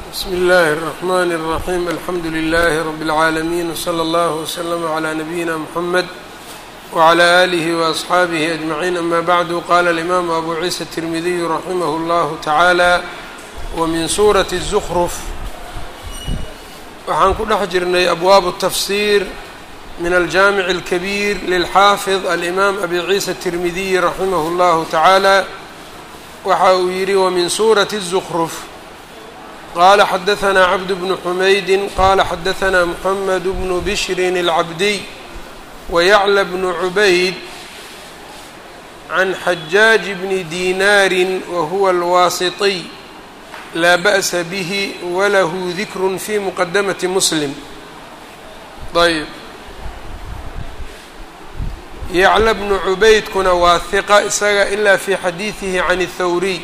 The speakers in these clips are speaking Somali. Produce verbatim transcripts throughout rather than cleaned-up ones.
بسم الله الرحمن الرحيم الحمد لله رب العالمين وصلى الله وسلم على نبينا محمد وعلى آله وأصحابه أجمعين أما بعد قال الإمام أبو عيسى الترمذي رحمه الله تعالى ومن سورة الزخرف waxaan ku dhex jirnay أبواب التفسير من الجامع الكبير للحافظ الإمام أبي عيسى الترمذي رحمه الله تعالى waxa uu yidhi ومن سورة الزخرف قال حدثنا عبد بن حميد قال حدثنا محمد بن بشر العبدي ويعلى بن عبيد عن حجاج بن دينار وهو الواسطي لا بأس به وله ذكر في مقدمة مسلم. طيب يعلى بن عبيد كنا واثقة isaga إلا في حديثه عن الثوري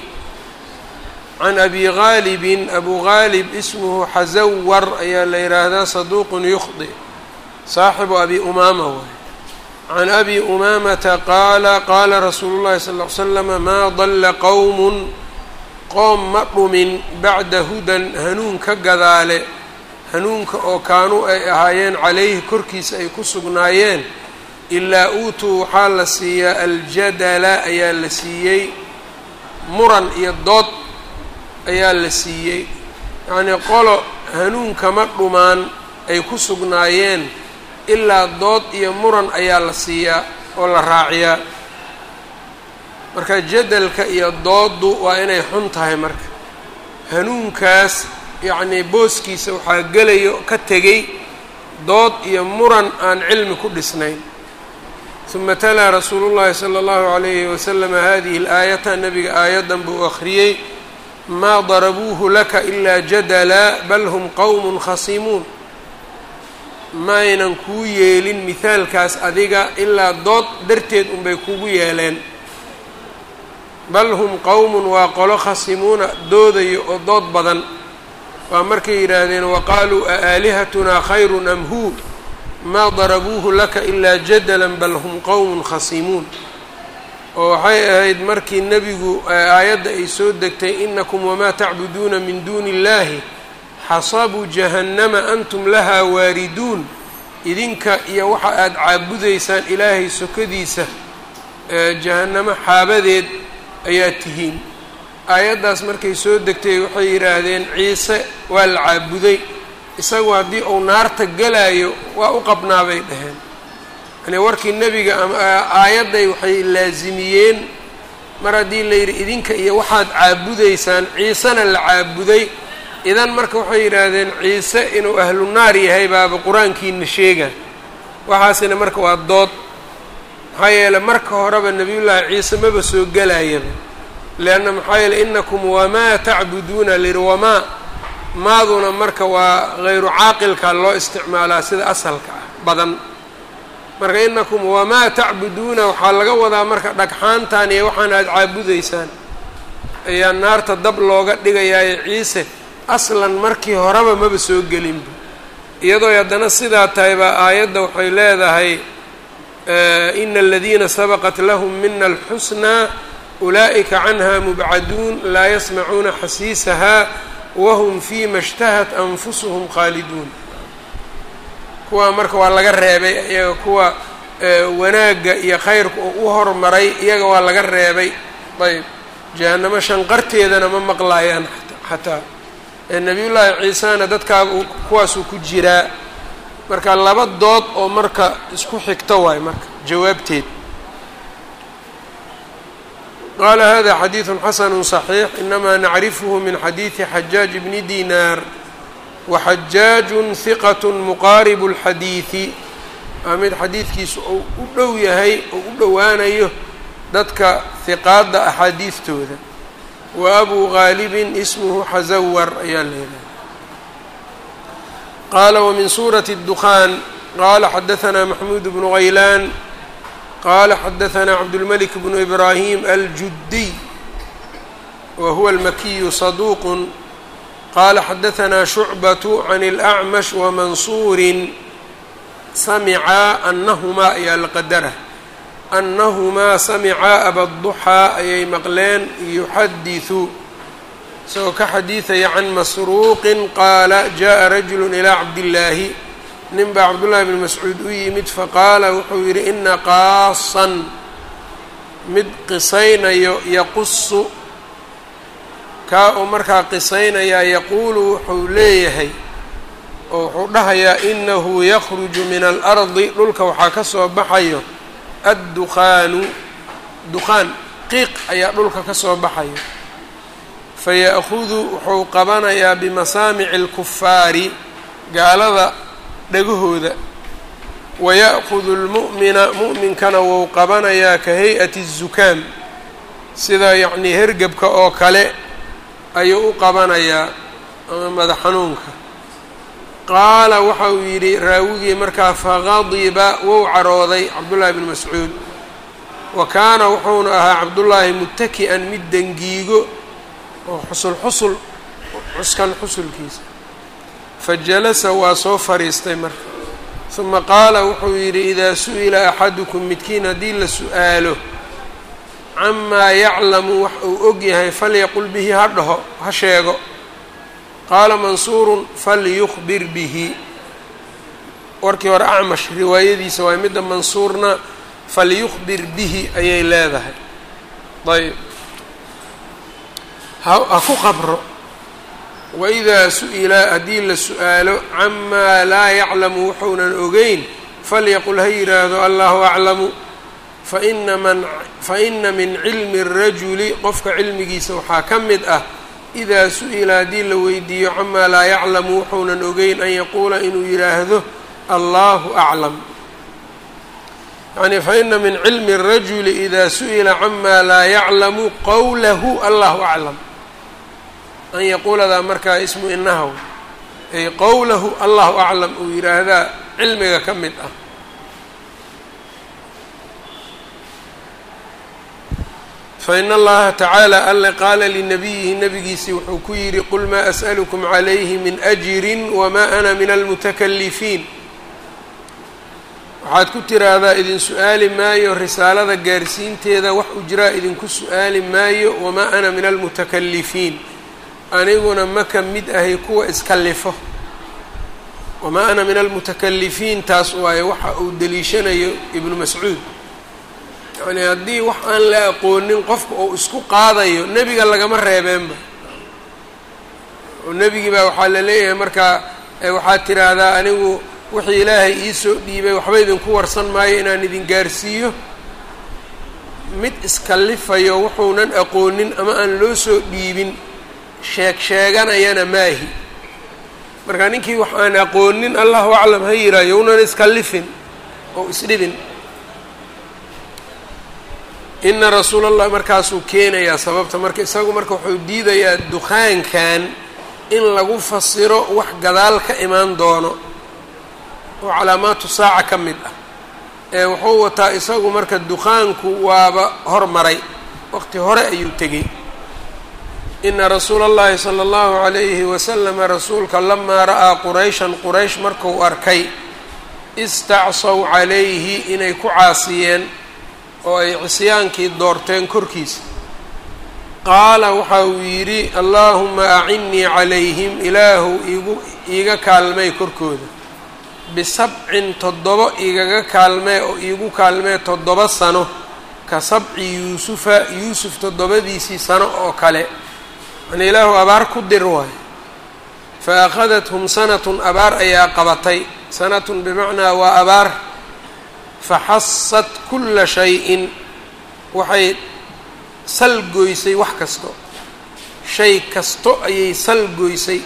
عن أبي غالب أبو غالب اسمه حزور ayaa la yihahdaa صدوق يخطئ صاحب أبي أمامة عن أبي أمامة قال قال رsuuل اللhi صلى اه عليه وسلم ما ضل qوم qoom ma dhumin bacda hudan hanuun ka gadaale hanuunka oo kaanuu ay ahaayeen calayhi korkiisa ay ku sugnaayeen ilaa uutuu waxaa la siiyaa aljadala ayaa la siiyey muran iyo dood ayaa la siiyey yacnii qolo hanuunka ma dhumaan ay ku sugnaayeen ilaa dood iyo muran ayaa la siiyaa oo la raaciyaa marka jadalka iyo dooddu waa inay xun tahay marka hanuunkaas yacnii booskiisa waxaa gelayo ka tegey dood iyo muran aan cilmi ku dhisnayn uma talaa rasuulu llahi sala allahu calayhi wasalam hadihi alaayata nabiga aayaddan buu akhriyey maa darabuuhu laka ilaa jadala bal hum qowmun khasimuun maaynan kuu yeelin mihaalkaas adiga ilaa dood darteed unbay kugu yeeleen bal hum qowmun waa qolo khasimuuna doodayo oo dood badan waa markay yidhaahdeen waqaaluu aalihatunaa khayrun am hu maa darabuuhu laka ilaa jadalan bal hum qowmun khasimuun oo waxay ahayd markii nebigu aayadda ay soo degtay inakum wamaa tacbuduuna min duuni illahi xasabuu jahannama antum lahaa waariduun idinka iyo waxa aada caabudaysaan ilaahay sokadiisa jahannamo xaabadeed ayaa tihiin aayaddaas markay soo degtay waxay yidhaahdeen ciise waa la caabuday isagu haddii uu naarta gelaayo waa u qabnaa bay dhaheen yani warkii nebiga ama aayadday waxay laasimiyeen mar haddii la yidhi idinka iyo waxaad caabudaysaan ciisena la caabuday idan marka waxay yidhaahdeen ciise inuu ahlu naar yahay baaba qur-aankiina sheega waxaasina marka waa dood maxaa yeele marka horeba nebiyullaahi ciise maba soo gelayaba leanna maxaa yeele inakum wamaa tacbuduuna layidhi wamaa maaduna marka waa hayru caaqilka loo isticmaalaa sida asalka ah badan marka inakum wamaa tacbuduuna waxaa laga wadaa marka dhagxaantan iyo waxaan aada caabudaysaan ayaa naarta dab looga dhigayaayo ciise aslan markii horeba maba soo gelinba iyadoo haddana sidaa tahay baa aayadda waxay leedahay ina aladiina sabaqat lahum mina alxusnaa ulaa'ika canha mubcaduun laa yasmacuuna xasiisahaa wahum fiima ishtahat anfusuhum khaaliduun kuwaa marka waa laga reebay iyaga kuwa wanaagga iyo khayrka oo u hormaray iyaga waa laga reebay ayb jahannamo shanqarteedana ma maqlaayaan xataa nebiyullaahi ciisana dadkaa kuwaasuu ku jiraa marka laba dood oo marka isku xigto waayo marka jawaabteed qaala hada xadiiثu xasanu صaxiix inamaa nacrifhu min xadiiثi xajaaj bni dinaar waxajaaju hiqat muqaaribu اlxadiiثi waa mid xadiidkiisu uu u dhow yahay oo u dhowaanayo dadka hiqaadda axaadiistooda wa abu gaalibin ismuhu xazawar ayaa leedahay qaala wmin suuraةi الdukhaan qaala xadaثna maxmuud bnu haylaan qaala xadaثna cabdالmلك bn إbrahim aljudiy wa huwa اlmakiyu صaduuq qaala xadaثna shucbaة can الأcmash وmansuuri samicaa anahumaa ayaa laqadara anahumaa samicaa abaالضuxىa ayay maqleen yuxadiثu isagoo ka xadiidaya can masruuqin qaala jaءa rajulu ilaa cabdillaahi nin baa cabdullaahi bni mascuud u yimid faqaala wuxuu yidhi ina qaasan mid qisaynayo yaqusu kaa uu markaa qisaynayaa yaquulu wuxuu leeyahay oo wuxuu dhahayaa inahu yakruju min alardi dhulka waxaa ka soo baxayo addukhaanu dukhaan qiiq ayaa dhulka ka soo baxayo faya'hudu wuxuu qabanayaa bimasaamici alkufaari gaalada dhagahooda waya'hudu lmu'mina mu'minkana wou qabanayaa ka hay-ati الzukaam sida yacnii hergebka oo kale ayuu u qabanayaa ama madax xanuunka qaala waxa uu yidhi raawigii markaa faqadiba wou carooday cabdullaahi bni mascuud wa kaana wuxuuna ahaa cabdullaahi muttaki'an mid dangiigo oo xusul xusul cuskan xusulkiisa fajalasa waa soo fariistay marka uma qaala wuxuu yidhi idaa su'ila axadukum midkiin haddii la su'aalo camaa yaclamu wax uu og yahay falyaqul bihi ha dhaho ha sheego qaala mansuurun falyukhbir bihi warkii hore acmash riwaayadiisa waay midda mansuurna falyukhbir bihi ayay leedahay ayb ha ku qabro waidaa su'ila haddii la su'aalo camaa laa yaclamu wuxuunan ogeyn falyaqul ha yidhaahdo allahu aclamu faina man faina min cilmi الrajuli qofka cilmigiisa waxaa ka mid ah idaa su'ila haddii la weydiiyo camaa laa yaclamu wuxuunan ogeyn an yaquula inuu yidhaahdo allahu aclam yani faina min cilmi الrajuli idaa su'ila camaa laa yaclamu qowlahu allahu aclam an yaquuladaa markaa ismu inahaw ay qowlahu allahu aclam uu yidhaahdaa cilmiga ka mid ah fain allaha tacaala alle qaala linabiyihi nabigiisii wuxuu ku yidhi qul maa as'alukum calayhi min ajrin wamaa ana min almutakalifiin waxaad ku tiraahdaa idin su-aali maayo risaalada gaarsiinteeda wax ujraa idinku su-aali maayo wamaa ana min almutakalifiin aniguna ma ka mid ahay kuwa iskallifo wamaa ana min almutakalifiin taas waaye waxa uu deliishanayo ibnu mascuud yani haddii wax aan la aqoonin qofka uu isku qaadayo nebiga lagama reebeenba oo nebigii baa waxaa la leeyahay markaa waxaad tiraahdaa anigu wixii ilaahay iisoo dhiibay waxba idinku warsan maayo inaan idin gaarsiiyo mid iskallifayo wuxuunan aqoonin ama aan loo soo dhiibin sheeg sheeganayana maahi marka ninkii wax aan aqoonin allahu aclam ha yihaayo unan iskallifin oo isdhibin ina rasuula allah markaasuu keenayaa sababta marka isagu marka wuxuu diidayaa dukaankan in lagu fasiro wax gadaal ka imaan doono oo calaamaatu saaca ka mid ah ee wuxuu wataa isagu marka dukaanku waaba hormaray waqti hore ayuu tegey ina rasuula اllahi salى اllahu عalayhi waslama rasuulka lamaa ra'aa qurayshan quraysh markuu arkay istacsaw calayhi inay ku caasiyeen oo ay cisyaankii doorteen korkiisa qaala waxa uu yidhi allaahuma acinnii calayhim ilaahu igu iiga kaalmey korkooda bisabcin toddobo igaga kaalmee oo iigu kaalmee toddoba sano ka sabci yuusufa yuusuf toddobadiisii sano oo kale yani ilaahu abaar ku dir waayo fa akhadathum sanatun abaar ayaa qabatay sanatun bimacnaa waa abaar faxasat kulla shay-in waxay salgoysay wax kasto shay kasto ayay salgoysay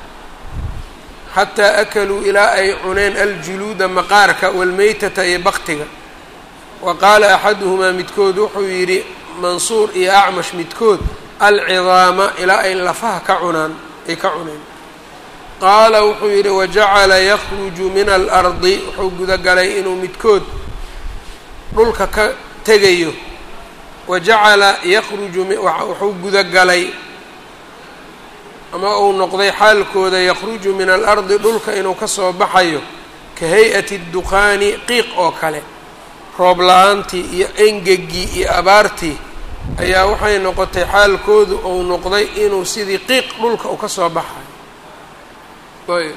xataa akaluu ilaa ay cuneen aljuluuda maqaarka walmeytata iyo baktiga wa qaala axaduhumaa midkood wuxuu yidhi mansuur iyo acmash midkood alcidaama ilaa ay lafaha ka cunaan ay ka cuneen qaala wuxuu yidhi wajacala yakhruju min alardi wuxuu gudagalay inuu midkood dhulka ka tegayo wajacala yakhruju wuxuu gudagalay ama uu noqday xaalkooda yakhruju min alardi dhulka inuu ka soo baxayo ka hay-ati dukhaani qiiq oo kale roob la-aantii iyo engegii iyo abaartii ayaa waxay noqotay xaalkoodu ou noqday inuu sidii qiiq dhulka u ka soo baxayo. ayb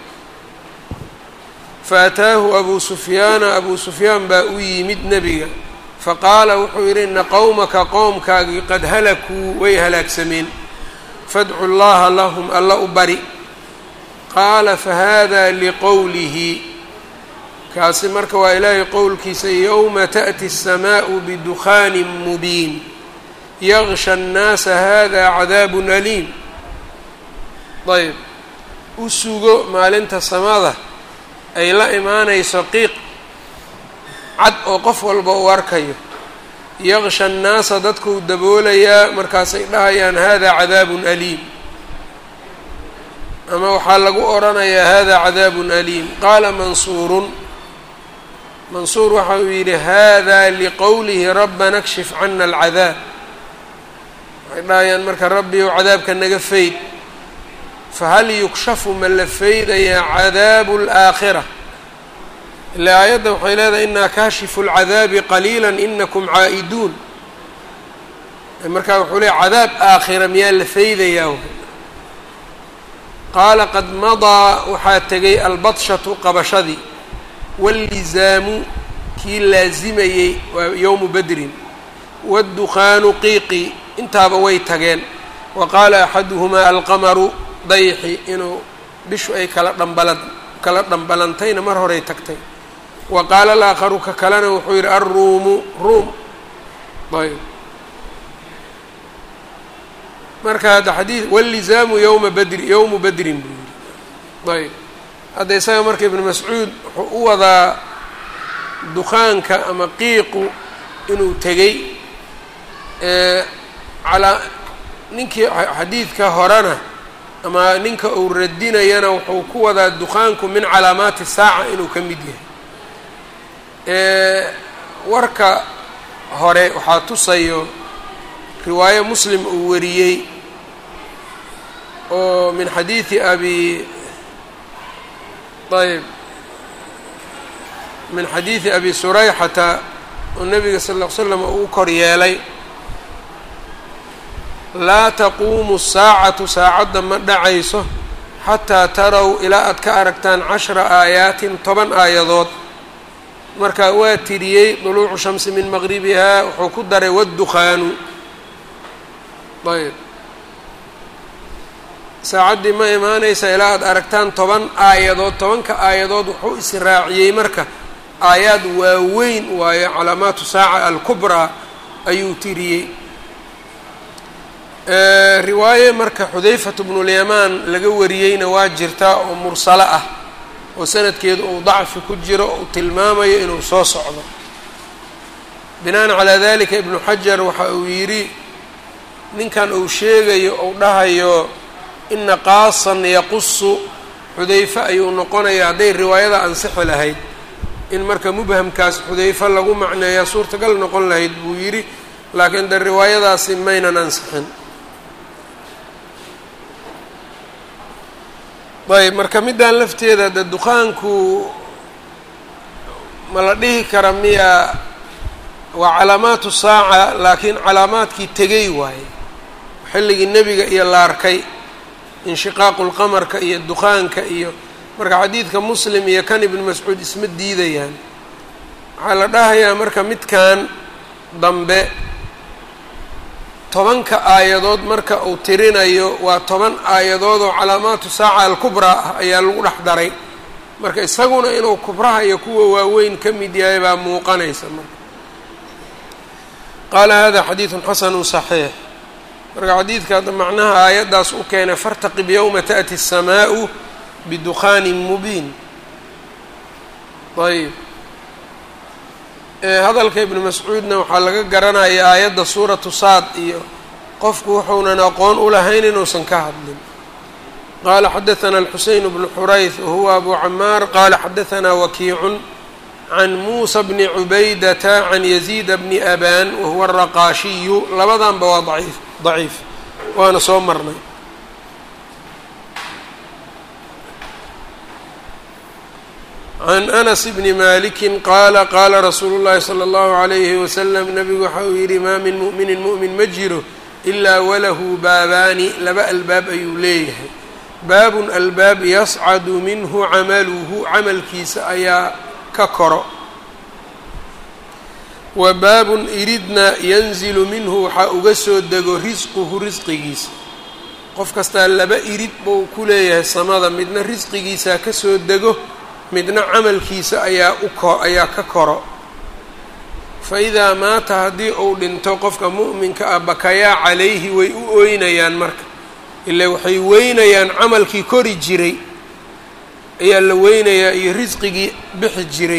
faataahu abuu sufyaana abuu sufyaan baa u yimid nebiga faqaala wuxuu yidhi ina qowmaka qowmkaagii qad halakuu way halaagsameen fadcu llaha lahum alla u bari. qaala fahada liqowlihi kaasi marka waa ilaahay qowlkiisa yowma taأti الsamaau bidukaanin mubiin yaغsha الnaasa hada cadaabu aliim. ayb u sugo maalinta samada ay la imaanayso qiiq cad oo qof walba uu arkayo yaغsha الnaasa dadkuu daboolayaa markaasay dhahayaan hada cadaabun aliim ama waxaa lagu odhanayaa hada cadaabun aliim. qaala mansuurun mansuur waxa uu yidhi hada liqowlihi rabbana kshif cana alcadaab waxay dhahayaan marka rabbi ou cadaabka naga fayd fahal yukshafu ma la faydayaa cadaabu اlaakhira ilaa aayadda waxay leedahay inaa kaashifu اlcadaabi qaliila inakum caa'iduun markaa wuxuu leey cadaab aakhira miyaa la faydayaa. qaala qad madaa waxaa tegay albadshatu qabashadii wاllizaamu kii laazimayey waa yowmu bedrin waاddukhaanu qiiqi intaaba way tageen. wa qaala axaduhumaa alqamaru dayxi inuu bishu ay kala dhambalad kala dhambalantayna mar horay tagtay. wa qaala alaakharu ka kalena wuxuu yidhi alruumu ruum. ayb marka hadda xadiid wاllizaamu yowma bedri yowmu bedrin buu yidhi. ayb hadda isaga marka ibnu mascuud wuxuu u wadaa dukaanka ama qiiqu inuu tegey calaa ninkii xadiidka horena ama ninka uu radinayana wuxuu ku wadaa dukaanku min calaamaati saaca inuu ka mid yahay. warka hore waxaa tusayo riwaayo muslim uu wariyey oo min xadiidi abi ayb min xadiidi abi surayxata oo nabiga sal ll ly slam uu kor yeelay laa taquumu saacatu saacadda ma dhacayso xataa tarow ilaa aad ka aragtaan cashra aayaatin toban aayadood. marka waa tiriyey duluucu shamsi min maqribihaa wuxuu ku daray waddukhaanu. ayb saacaddii ma imaanaysa ilaa aad aragtaan toban aayadood tobanka aayadood wuxuu israaciyey marka aayaad waaweyn waayo calaamaatu saaca alkubraa ayuu tiriyey. riwaaye marka xudayfatu bnulyamaan laga wariyeyna waa jirtaa oo mursalo ah oo sanadkeedu uu dacfi ku jiro oo uu tilmaamayo inuu soo socdo. binaan calaa dalika ibnu xajar waxa uu yidhi ninkan uu sheegayo ou dhahayo ina qaasan yaqusu xudayfe ayuu noqonaya hadday riwaayada ansixi lahayd in marka mubhamkaas xudayfe lagu macneeyaa suurtagal noqon lahayd buu yidhi laakiin de riwaayadaasi maynan ansixin. ayb marka middan lafteeda de dukaanku ma la dhihi kara miya waa calaamaatu saaca laakiin calaamaadkii tegey waaye xilligii nebiga iyo la arkay inshiqaaqu lqamarka iyo dukaanka iyo marka xadiidka muslim iyo kan ibnu mascuud isma diidayaan. waxaa la dhahayaa marka midkan dambe tobanka aayadood marka uu tirinayo waa toban aayadood oo calaamaatu saaca alkubraa ah ayaa lagu dhex daray marka isaguna inuu kubraha iyo kuwa waaweyn ka mid yahay baa muuqanaysa. marka qaala hada xadiidun xasanu صaxiix. marka xadiidka hadda macnaha aayaddaas u keenay fartaqib yowma taأti الsamaau bidukaanin mubiin. ayb hadalka ibnu mascuudna waxaa laga garanaya aayadda suuratu saad iyo qofku wuxuunan aqoon u lahayn inuusan ka hadlin. qaala xadaثana alxuseyn bnu xurayth wahuwa abu camaar qaala xadaثana wakiicun can muusa bni cubaydata can yaziida bni aban wahuwa araqaashiyu labadanba waa daciif daciif waana soo marnay. can anas bni maliki qaala qaala rasuulu llahi salى اllahu عalayhi wasalam nabigu waxa uu yidhi maa min mu'minin mu'min ma jiro ilaa walahu baabaani laba albaab ayuu leeyahay baabun albaab yascadu minhu camaluhu camalkiisa ayaa ka koro wa baabun iridna yanzilu minhu waxaa uga soo dego risquhu risqigiisa qof kastaa laba irid buu ku leeyahay samada midna risqigiisaa ka soo dego midna camalkiisa ayaa uko ayaa ka koro fa idaa maata haddii uu dhinto qofka mu'minka ah bakayaa calayhi way u ooynayaan marka ilaa waxay weynayaan camalkii kori jiray ayaa la weynayaa iyo risqigii bixi jiray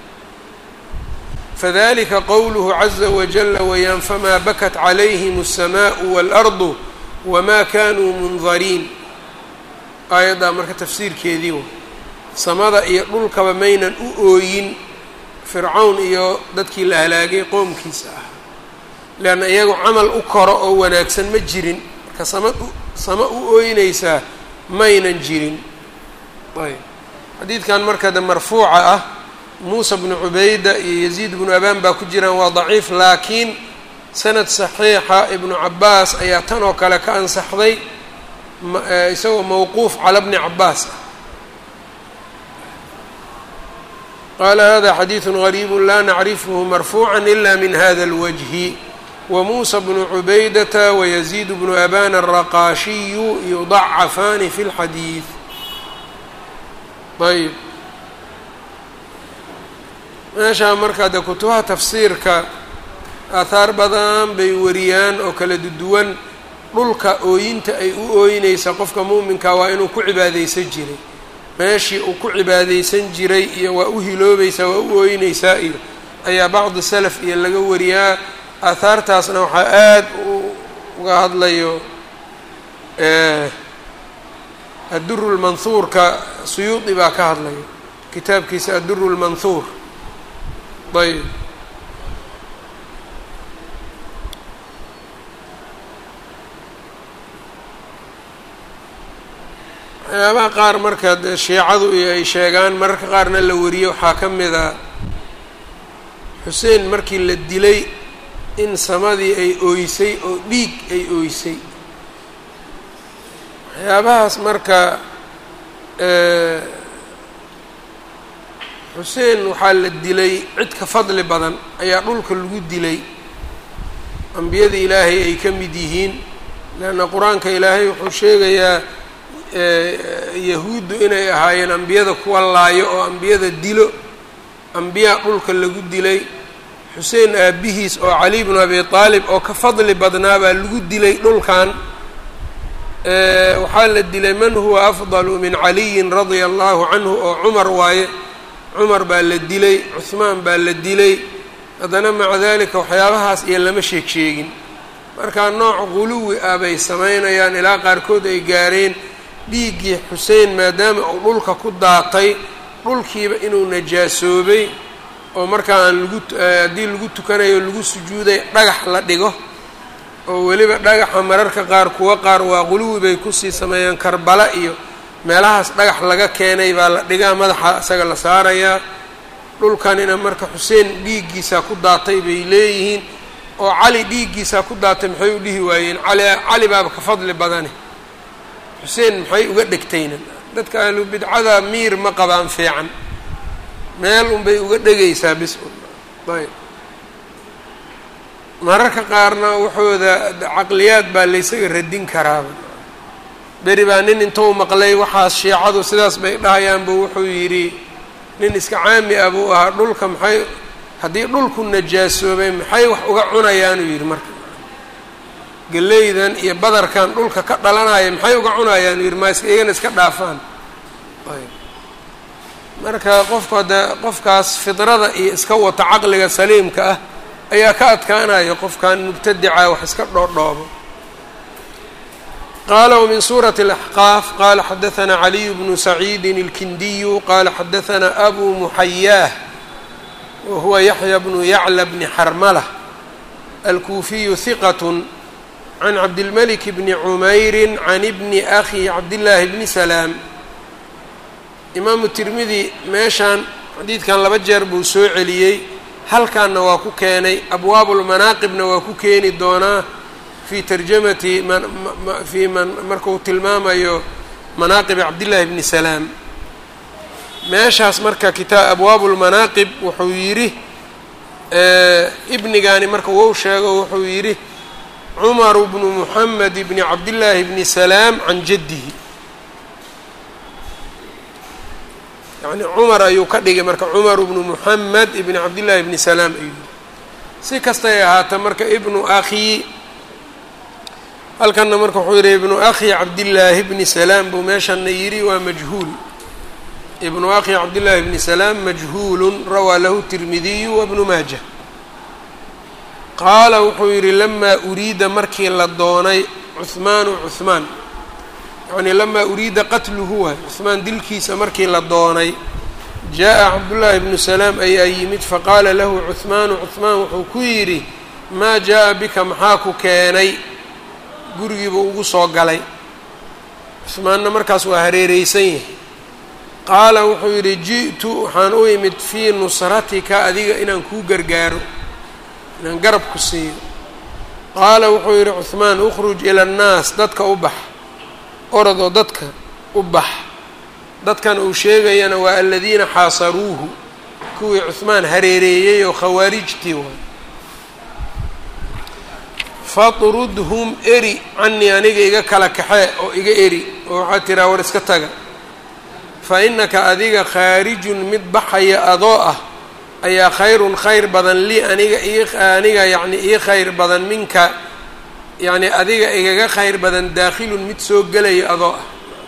fadalika qowluhu caza wajala wayaan famaa bakat calayhim الsamaa'u waalardu wamaa kanuu mundariin aayaddaa marka tafsiirkeedii wa samada iyo dhulkaba maynan u ooyin fircawn iyo dadkii la halaagay qoomkiisa ah leanna iyagu camal u koro oo wanaagsan ma jirin marka sama u sama u ooynaysaa maynan jirin ayb xadiidkan marka de marfuuca ah muusa bnu cubayda iyo yaziid bnu abaan baa ku jiraan waa daciif laakiin sanad saxiixa ibnu cabaas ayaa tan oo kale ka ansaxday isagoo mawquuf cala bni cabaas ah qaala hada xadiidu gariibu laa nacrifhu marfuuca ila min hada اlwajhi wamuusa bnu cubaydata wayaziid bnu aban الraqaashiyu yudacafaani fi اlxadiid ayb meeshaa markaa de kutubaha tafsiirka aahaar badan bay wariyaan oo kala duwan dhulka ooyinta ay u ooynaysa qofka muuminka waa inuu ku cibaadaysan jiray meeshii uu ku cibaadaysan jiray iyo waa u hiloobaysaa waa u ooynaysaa iyo ayaa bacdi salaf iyo laga wariyaa aahaartaasna waxaa aada uga hadlayo adduru lmanhuurka suyuudi baa ka hadlayo kitaabkiisa adduru lmanhuur ayb waxyaabaha qaar marka de shiicadu iyo ay sheegaan mararka qaarna la wariyo waxaa ka mid a xuseen markii la dilay in samadii ay ooysay oo dhiig ay ooysay waxyaabahaas marka xuseen waxaa la dilay cid ka fadli badan ayaa dhulka lagu dilay ambiyada ilaahay ay ka mid yihiin leanna qur-aanka ilaahay wuxuu sheegayaa yahuuddu inay ahaayeen ambiyada kuwa laayo oo ambiyada dilo ambiyaa dhulka lagu dilay xuseen aabihiis oo cali bnu abi aalib oo ka fadli badnaa baa lagu dilay dhulkan waxaa la dilay man huwa afdalu min caliyin radia allahu canhu oo cumar waaye cumar baa la dilay cuhmaan baa la dilay haddana maca dalika waxyaabahaas iyo lama sheeg sheegin markaa nooc guluwi ah bay samaynayaan ilaa qaarkood ay gaareen dhiiggii xuseen maadaama uu dhulka ku daatay dhulkiiba inuu najaasoobay oo markaa aan lagu haddii lagu tukanayo lagu sujuuday dhagax la dhigo oo weliba dhagaxa mararka qaar kuwa qaar waa guluwi bay kusii sameeyaan karbala iyo meelahaas dhagax laga keenay baa la dhigaa madaxa isaga la saarayaa dhulkanina marka xuseen dhiiggiisaa ku daatay bay leeyihiin oo cali dhiiggiisaa ku daatay maxay u dhihi waayeen cali cali baaba ka fadli badane xuseen maxay uga dhegtayna dadka ahlu bidcada miir ma qabaan fiican meel unbay uga dhegaysaa bis ayb mararka qaarna waxooda caqliyaad baa laysaga radin karaaba beri baa nin intuu maqlay waxaas shiicadu sidaas bay dhahayaanbu wuxuu yidhi nin iska caami ah buu ahaa dhulka maxay haddii dhulku najaasoobay maxay wax uga cunayaanuu yidhi marka geleydan iyo badarkan dhulka ka dhalanaya maxay uga cunayaan uu yidhi ma iska iyagana iska dhaafaan ayb marka qofku hadda qofkaas fidrada iyo iska wata caqliga saliimka ah ayaa ka adkaanaya qofkan mubtadica wax iska dhoodhoobo qala wmin suuraة الأxqaaf qala xadaثna عaliي bnu saciidi الkindiyu qala xadaثna abu muxayaah wahuwa yaحya bnu yaclى bni xarmlah alkuufiyu hiqaة can cabdilmalik bni cumayri can bni akhi cabdillaahi bni salaam imaamu tirmidi meeshaan xadiidkan laba jeer buu soo celiyey, halkaanna waa ku keenay, abwaabulmanaaqibna waa ku keeni doonaa fii tarjamati man fii man markuu tilmaamayo manaaqibi cabdillaahi bni salaam. meeshaas marka kitaab abwaabulmanaaqib wuxuu yidhi ibnigaani marka wou sheego wuxuu yidhi cumaru bnu muxamed bni cabdillaahi bni salaam can jaddihi, yacni cumar ayuu ka dhigay marka cumaru bnu muxamed ibni cabdillaahi bni salaam ayuu yidhi. si kastay ahaata marka ibnu akhi halkanna marka wuxuu yidhi ibnu akhi cabdillaahi bni salaam buu meeshanna yidhi waa majhuul. ibnu akhi cabdillaahi bni salaam majhuulun rawaa lahu tirmidiyu wabnu maajah. qaala wuxuu yidhi lamaa uriida markii la doonay cuhmaanu cuhmaan, yacnii lamaa uriida qatluhu waay cuhmaan dilkiisa markii la doonay, jaa-a cabdullaahi bnu salaam ayaa yimid faqaala lahu cuhmaanu cuhmaan wuxuu ku yidhi maa jaa-a bika maxaa ku keenay, gurigiibuu ugu soo galay. cuhmaanna markaas waa hareereysan yahay. qaala wuxuu yidhi ji'tu waxaan u imid fii nusratika adiga inaan kuu gargaaro, inaan garab ku siiyo. qaala wuxuu yidhi cuhmaan ukhruj ila annaas, dadka u bax, orodoo dadka u bax. dadkan uu sheegayana waa aladiina xaasaruuhu, kuwii cuhmaan hareereeyey oo khawaarijtii waay. fatrudhum eri canii aniga iga kala kaxee oo iga eri oo waxaad tiraa war iska taga. fa innaka adiga khaarijun mid baxaya adoo ah ayaa khayrun khayr badan lii aniga aniga yacni ii khayr badan minka, yacni adiga igaga khayr badan daakhilun mid soo gelaya adoo ah.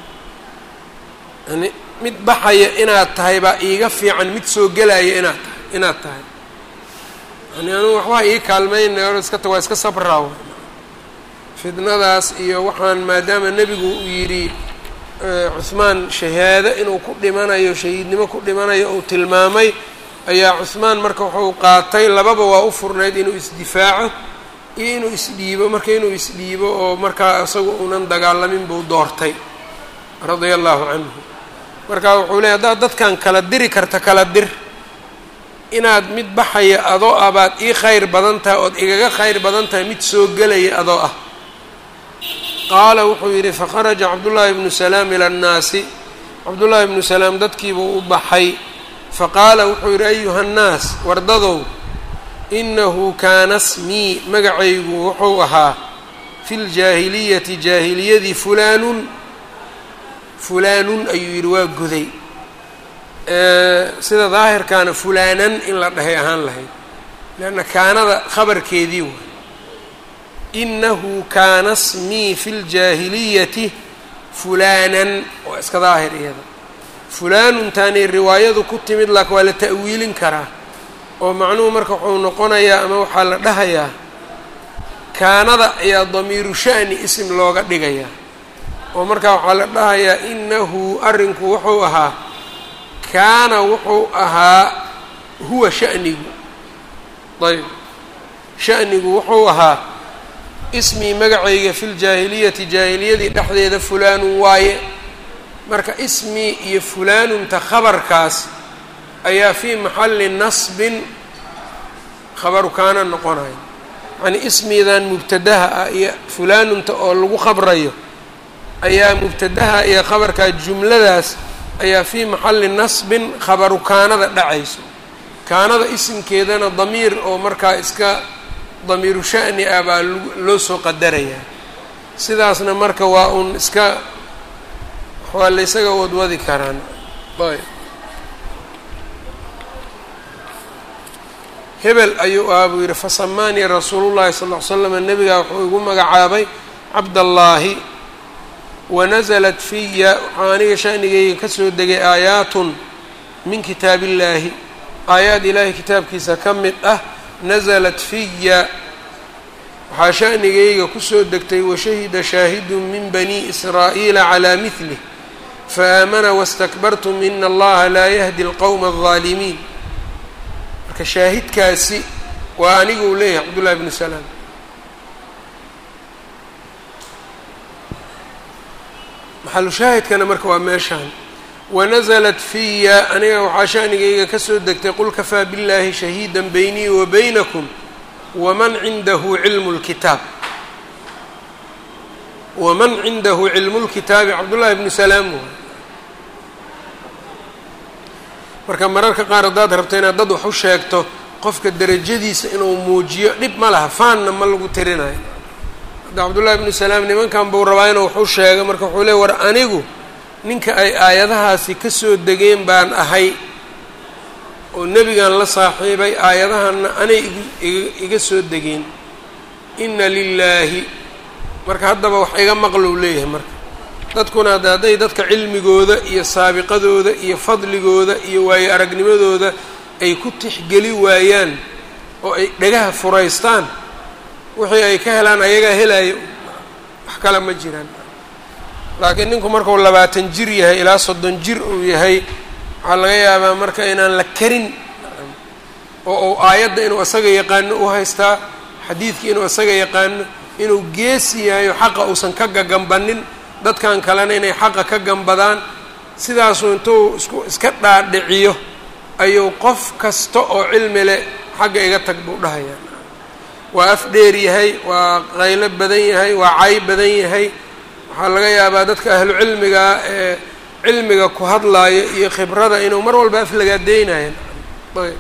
yani mid baxaya inaad tahay baa iiga fiican mid soo gelaya inaad tahay inaad tahay yani anugu waxbaa ii kaalmaynay or iska ta waa iska sabraaw fidnadaas iyo waxaan maadaama nebigu uu yidhi cuhmaan shahaado inuu ku dhimanayo shahiidnimo ku dhimanayo uu tilmaamay, ayaa cuhmaan marka wuxuu qaatay lababa waa u furnayd inuu isdifaaco iyo inuu isdhiibo. marka inuu isdhiibo oo markaa isagu unan dagaalamin buu doortay radia allahu canhu. marka wuxuu leeyay haddaad dadkan kala diri karta kala dir, inaad mid baxaya adoo ah baad ii khayr badan tahay ood igaga khayr badan tahay mid soo gelaya adoo ah. qaala wuxuu yidhi fakharaja cabdullaahi bnu salaam ila annaasi, cabdullaahi bnu salaam dadkiibuu u baxay. faqaala wuxuu yidhi ayuha nnaas wardadow, inahu kaana smii magacaygu wuxuu ahaa fi ljaahiliyati jaahiliyadii fulaanun fulaanun ayuu yidhi waa goday, sida daahirkaana fulaanan in la dhahay ahaan lahayd leanna kaanada khabarkeedii waay. inahu kaana smii fi ljaahiliyati fulaanan waa iska daahir iyada. fulaanuntaanay riwaayadu ku timid laakin waa la ta'wiilin karaa oo macnuhu marka wuxuu noqonayaa ama waxaa la dhahayaa kaanada ayaa damiiru sha'ni isim looga dhigayaa oo markaa waxaa la dhahayaa inahu arrinku wuxuu ahaa kaana wuxuu ahaa huwa sha'nigu ayb sha'nigu wuxuu ahaa ismii magacayga fi ljaahiliyati jaahiliyadii dhexdeeda fulaanun waaye. marka ismii iyo fulaanunta khabarkaas ayaa fii maxalli nasbin khabaru kaana noqonayo, yacnii ismiidan mubtadaha ah iyo fulaanunta oo lagu khabrayo ayaa mubtadaha iyo khabarkaa jumladaas ayaa fii maxalli nasbin khabaru kaanada dhacayso. kaanada isimkeedana damiir oo markaa iska damiiru sha'ni ah baa loo soo qadarayaa. sidaasna marka waa uun iska waa la ysaga wadwadi karaan. ayb hebel ayuu ahaa buu yidhi fasamaanii rasuulullahi sal ll ly slam nebigaa wuxuu igu magacaabay cabdallaahi wanasalat fiya waxaa aniga sha'nigayga ka soo degay aayaatun min kitaabillaahi, aayaad ilaahay kitaabkiisa ka mid ah. nasalat fiya waxaa sha'nigayga kusoo degtay washahida shaahidun min bani israa'iila calaa mihlih faamana wastakbartum ina allaha laa yahdi alqowma aldaalimiin. marka shaahidkaasi waa aniguu leeyahay cabdullahi bnu salaam. maxalu shaahidkana marka waa meeshaan wanaزlat fiya aniga waxaa shaanigayga ka soo degtay qul kafaa biاllahi shahiida baynii wa baynakum waman cindahu cilmu اlkitaab waman cindahu cilmu اlkitaabi cabdullahi bnu salaam marka mararka qaar haddaad rabto inaad dad wax u sheegto qofka derajadiisa inuu muujiyo dhib ma laha faanna ma lagu tirinayo hadda cabdullahi bnu salaam nimankan buu rabaa inuu wax u sheego marka wuxuu leey war anigu ninka ay aayadahaasi ka soo degeen baan ahay oo nebigan la saaxiibay aayadahanna anay iga soo degeen inna lilaahi marka haddaba wax iga maqlou leeyahay marka dadkuna hadda hadday dadka cilmigooda iyo saabiqadooda iyo fadligooda iyo waayo aragnimadooda ay ku tixgeli waayaan oo ay dhagaha furaystaan wixii ay ka helaan ayagaa helaayo wax kale ma jiraan laakiin ninku markuu labaatan jir yahay ilaa soddon jir uu yahay waxaa laga yaabaa marka inaan la karin oo uu aayadda inuu isaga yaqaano u haystaa xadiidkii inuu isaga yaqaano inuu geesi yahay oo xaqa uusan ka gagambanin dadkan kalena inay xaqa ka gambadaan sidaasuu intuu isku iska dhaadhiciyo ayuu qof kasta oo cilmi leh xagga iga tag buu dhahayaa waa af dheer yahay waa qaylo badan yahay waa cay badan yahay waxaa laga yaabaa dadka ahlu cilmiga ee cilmiga ku hadlaaya iyo khibrada inuu mar walba aflagaadeynayan ayb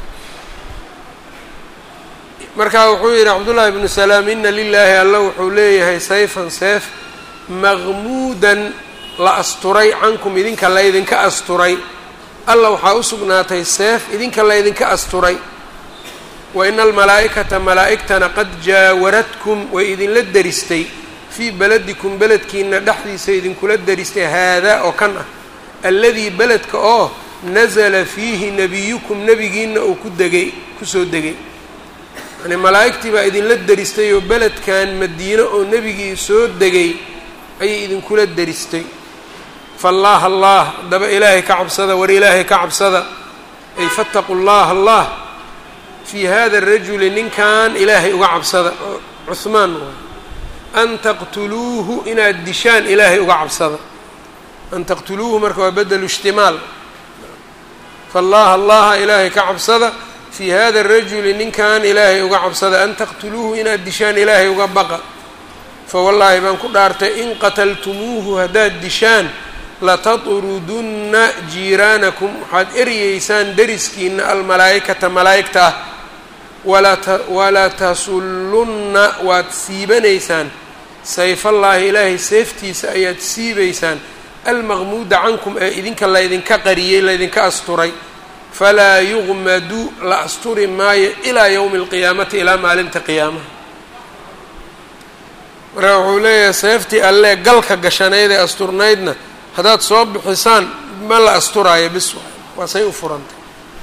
markaa wuxuu yidhi cabdullaahi bnu salaam ina lilaahi alla wuxuu leeyahay sayfan seef maqmuudan la asturay cankum idinka laydinka asturay alla waxaa u sugnaatay seef idinka laydinka asturay wa ina almalaa'ikata malaa'igtana qad jaawaradkum way idinla deristay fii beladikum beledkiina dhexdiisa idinkula deristay haadaa oo kan ah alladii beledka oo nasala fiihi nebiyukum nebigiina uu ku degay kusoo degay yani malaa'igtii baa idinla deristay oo beledkan madiino oo nebigii soo degay ayay idinkula deristay fallaah allah haddaba ilaahay ka cabsada war ilaahay ka cabsada ay fattaqu llaha allah fii hada arajuli ninkan ilaahay uga cabsada cuhmaan waay an taqtuluuhu inaad dishaan ilaahay uga cabsada an taqtuluuhu marka waa bedelu ijtimaal fallaha allaha ilaahay ka cabsada fii hada arajuli ninkan ilaahay uga cabsada an taqtuluuhu inaad dishaan ilaahay uga baqa fawallaahi baan ku dhaartay in qataltumuuhu haddaad dishaan latadrudunna jiiraanakum waxaad eryeysaan deriskiina almalaa'ikata malaa'igta ah walaa tasullunna waad siibanaysaan sayfallaahi ilaahay seeftiisa ayaad siibaysaan almaqmuuda cankum ee idinka laydinka qariyey laydinka asturay falaa yuqmadu la asturi maayo ilaa yowmi alqiyaamati ilaa maalinta qiyaamaha marka wuxuu leeyahay seeftii allee galka gashanayd ee asturnaydna haddaad soo bixisaan ma la asturaayo bis waa say u furantay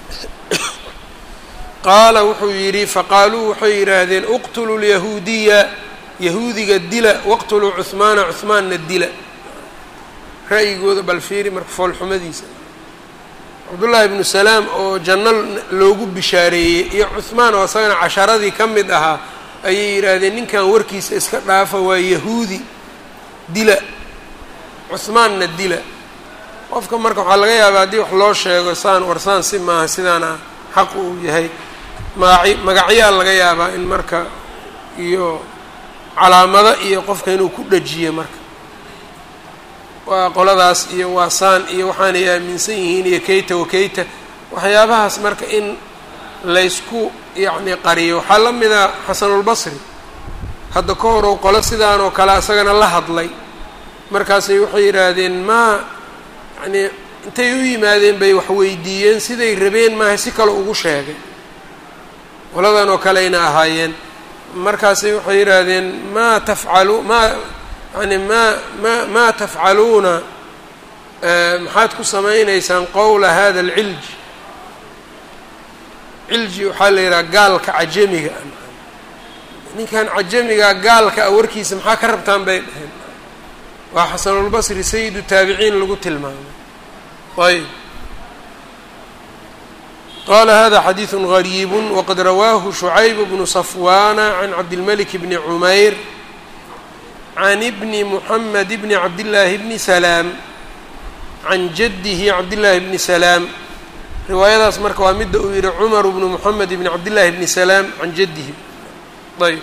qaala wuxuu yidhi faqaaluu waxay yidhaahdeen uqtuluu lyahuudiya yahuudiga dila waqtuluu cuhmaana cuhmaanna dila ra'yigooda bal fiiri marka foolxumadiisa cabdullaahi ibnu salaam oo janno loogu bishaareeyey iyo cuhmaan oo isagana casharadii ka mid ahaa ayay yidhaahdeen ninkan warkiisa iska dhaafa waa yahuudi dila cuhmaanna dila qofka marka waxaa laga yaabaa haddii wax loo sheego saan warsaan si maaha sidaana xaq uu yahay magaci magacyaa laga yaabaa in marka iyo calaamado iyo qofka inuu ku dhajiyo marka waa qoladaas iyo waa saan iyo waxaanay aaminsan yihiin iyo kayta wakayta waxyaabahaas marka in laysku yacni qariyo waxaa la mida xasanulbasri hadda ka hor oo qolo sidaan oo kale isagana la hadlay markaasay waxay yidhaahdeen maa yacnii intay u yimaadeen bay wax weydiiyeen siday rabeen maaha si kale ugu sheegay qoladan oo kaleyna ahaayeen markaasay waxay yidhaahdeen maa tafcalu maa yani maa ma maa tafcaluuna maxaad ku samaynaysaan qowla hada alcilji cilji waxaa la yidhaha gaalka cajamiga ninkan cajamiga gaalka a warkiisa maxaa ka rabtaan bay dhaheen waa xasanulbasri sayidu taabiciin lagu tilmaamay ayb qala hada xadiiثu غariib waqad rawaahu شhucayb bnu صafwana can cabdilmalik bni cumayr can bni muxamed bni cabdillaahi bni salaam can jaddihi cabdillaahi bni salaam. riwaayadaas marka waa midda uu yihi cumar bnu moxamed bni cabdillaahi bni salaam can jaddihi. ayb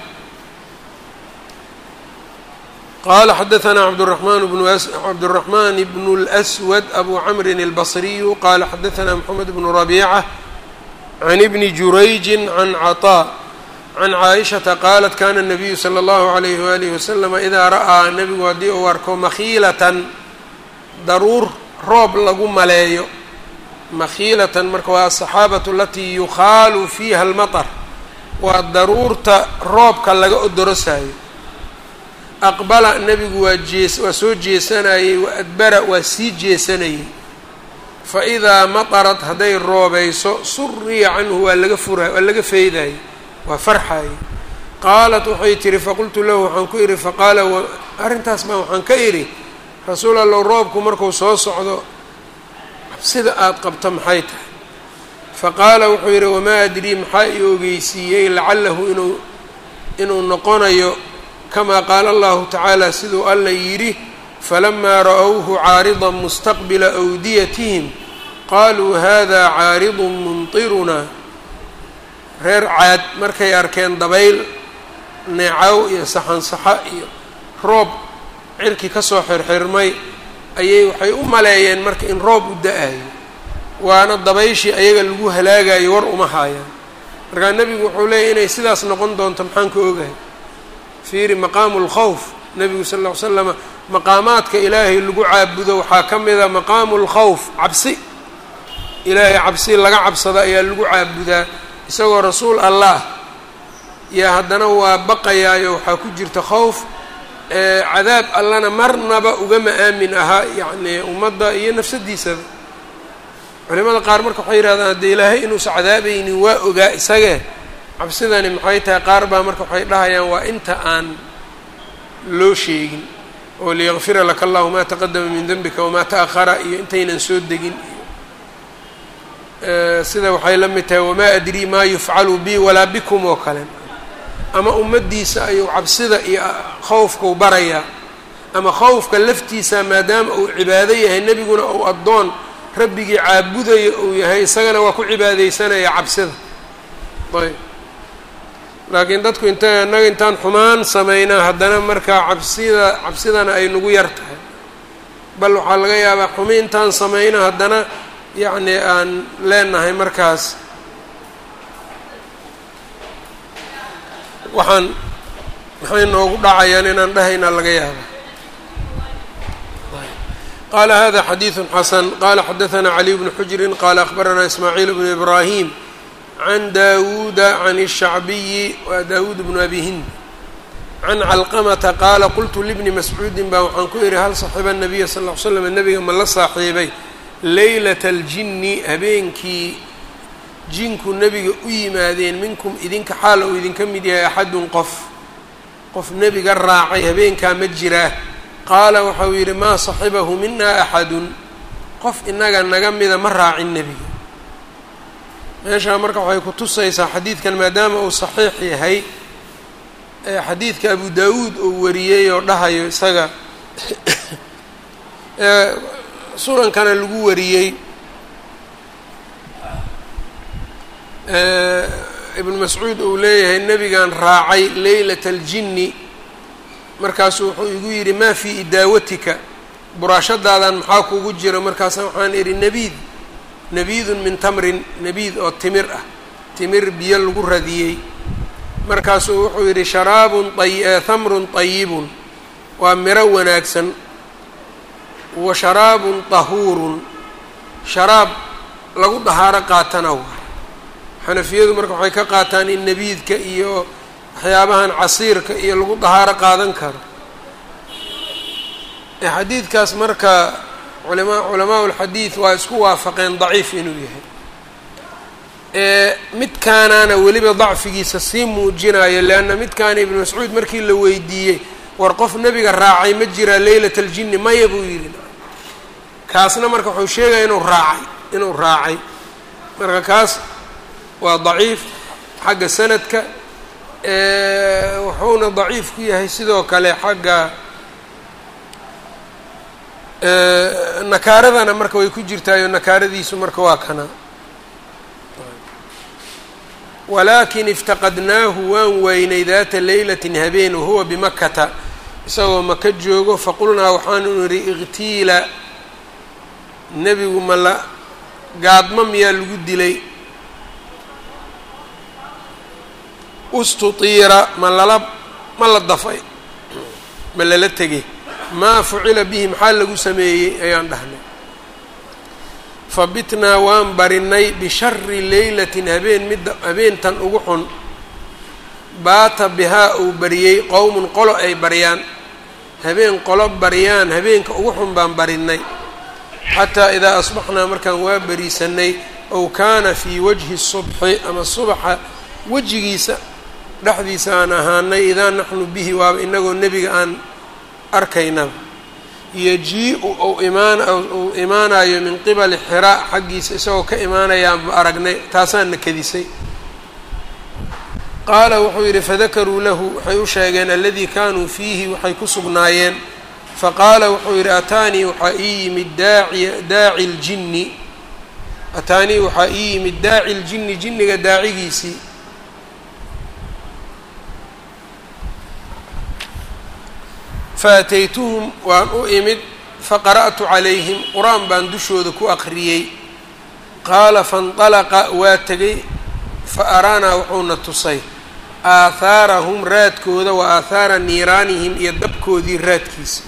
qala xadaثna cabdالرaحman bn cabdالرaحman bn الأswad abu camri الbصriyu qala xadaثna mxamed bn رabيcة can ibni jurayji can caطاء can caaئiشhaةa qaalat kana الnabiyu slى الlahu عalayh walihi waslm idaa ra'aa nebigu haddii uu arko makhiilatan daruur roob lagu maleeyo. makhiilatan marka waa asaxaabatu alatii yukhaalu fiiha almaطar, waa daruurta roobka laga odorosayo. aqbala nebigu waa jees waa soo jeesanayey, wa adbara waa sii jeesanayey. fa idaa maطarat hadday roobayso suriya canhu waa laga fura waa laga feydayey, waa farxayey. qaalat waxay tihi faqultu lahu waxaan ku idhi faqaala arrintaas baa waxaan ka idhi rasuul allow roobku marku soo socdo sida aada qabta maxay tahay? faqaala wuxuu yidhi wamaa adrii maxaa ii ogeysiiyey lacalahu inuu inuu noqonayo kamaa qaala allahu tacaala siduu alla yidhi falamaa ra'owhu caaridan mustaqbila awdiyatihim qaaluu hada caaridun mumtirunaa. reer caad markay arkeen dabayl neecaw iyo saxansaxa iyo roob cirki ka soo xirxirmay ayay waxay u maleeyeen marka in roob u da-ayo, waana dabayshii ayaga lagu halaagayo war uma haayaan. markaa nebigu wuxuu leeyahy inay sidaas noqon doonto maxaan ka ogahay? fiiri maqaamu lkhawf. nebigu sal lla ly slama maqaamaadka ilaahay lagu caabudo waxaa ka mida maqaamu lkhawf, cabsi. ilaahay cabsi laga cabsado ayaa lagu caabudaa isagoo rasuul allah yaa haddana waa baqayaayo waxaa ku jirta khawf. cadaab allana marnaba ugama aamin ahaa yacnii ummadda iyo nafsadiisaba. culimada qaar marka waxay yidhahdaan haddii ilaahay inuusa cadaabaynin waa ogaa isagee cabsidani maxay tahay? qaar baa marka waxay dhahayaan waa inta aan loo sheegin oo liyakfira laka allahu maa taqadama min denbika wamaa ta'ahara iyo intaynan soo degin iyo sida waxay la mid tahay wamaa adrii maa yufcalu bi walaa bikum oo kale. ama ummaddiisa ayuu cabsida iyo khawfkau barayaa, ama khawfka laftiisa maadaama uu cibaado yahay nebiguna uu addoon rabbigii caabudayo uu yahay isagana waa ku cibaadeysanaya cabsida. ayb laakiin dadku inta annaga intaan xumaan samaynaa haddana markaa cabsida cabsidana ay nagu yar tahay, bal waxaa laga yaabaa xumi intaan samayna haddana yacni aan leenahay markaas waxaan maxay noogu dhacayaan inaan dhahaynaa laga yaaba. qaala hada xadiiثu xasan qala xadaثna caliy bnu xujrin qala akhbarana ismaaciil bnu ibrahim can dawuuda can الshacbiyi wa dawuud bnu abi hind can calqamata qaala qultu libni mascuudin baa waxaan ku idhi hal saxiba الnabiya sal ll ly slam nebiga ma la saaxiibay leylata اljini habeenkii jinku nebiga u yimaadeen minkum idinka xaal uu idinka mid yahay axadun qof qof nebiga raacay habeenkaa ma jiraa? qaala waxau yidhi maa saxibahu mina axadun, qof inaga naga mida ma raacin nebiga. meeshaa marka waxay ku tusaysaa xadiidkan maadaama uu saxiix yahay xadiidka abu daawuud uu wariyey oo dhahayo isaga sunankana lagu wariyey ibn mascuud uu leeyahay nebigan raacay leylata aljini, markaasuu wuxuu igu yidhi maa fii idaawatika, buraashadaadan maxaa kugu jira? markaasa waxaan idhi nabiid nabiidun min tamrin, nabiid oo timir ah, timir biyo lagu radiyey. markaasuu wuxuu yidhi sharaabun tamrun طayibun, waa miro wanaagsan, wa sharaabun طahuurun, sharaab lagu dahaaro qaatana waa. xanafiyadu marka waxay ka qaataan in nabiidka iyo waxyaabahan casiirka iyo lagu dahaaro qaadan karo. xadiidkaas marka culama culamaa ulxadiid waa isku waafaqeen daciif inuu yahay. midkaanaana weliba dacfigiisa sii muujinayo leanna midkaana ibnu mascuud markii la weydiiyey war qof nebiga raacay ma jiraa leylata aljini maya buu yidhi. kaasna marka wuxuu sheegaya inuu raacay inuu raacay marka kaas waa daciif xagga sanadka, wuxuuna daciif ku yahay sidoo kale xagga nakaaradana marka way ku jirtaayo nakaaradiisu marka waa kana walaakin iftaqadnaahu waan weynay daata leylatin habeen wahuwa bimakata isagoo maka joogo faqulnaa waxaanu nidhi iqtiila nebigu ma la gaadmo miyaa lagu dilay ustutiira ma lala ma la dafay ma lala tegay maa fucila bihi maxaa lagu sameeyey ayaan dhahnay fabitnaa waan barinay bishari leylatin habeen midda habeentan ugu xun baata bihaa uu bariyey qowmun qolo ay baryaan habeen qolo baryaan habeenka ugu xun baan barinay xataa idaa asbaxnaa markaan waa bariisanay ow kaana fii wajhi subxi ama subaxa wejigiisa dhexdiisa aan ahaanay idaa naxnu bihi waaba inagoo nebiga aan arkaynaba yajii-u ou imaan uu imaanayo min qibali xiraa xaggiisa isagoo ka imaanayaanba aragnay taasaana kadisay qaala wuxuu yidhi fadakaruu lahu waxay u sheegeen aladii kaanuu fiihi waxay ku sugnaayeen faqaala wuxuu yidhi ataanii waxaa ii yimid daaci daaci ljinni ataanii waxaa ii yimid daaci ljinni jinniga daacigiisii faataytuhum waan u imid faqara'tu calayhim qur-aan baan dushooda ku aqriyey qaala faاnطalaqa waa tegay fa araanaa wuxuuna tusay aahaarahum raadkooda wa aahaara niiraanihim iyo dabkoodii raadkiisa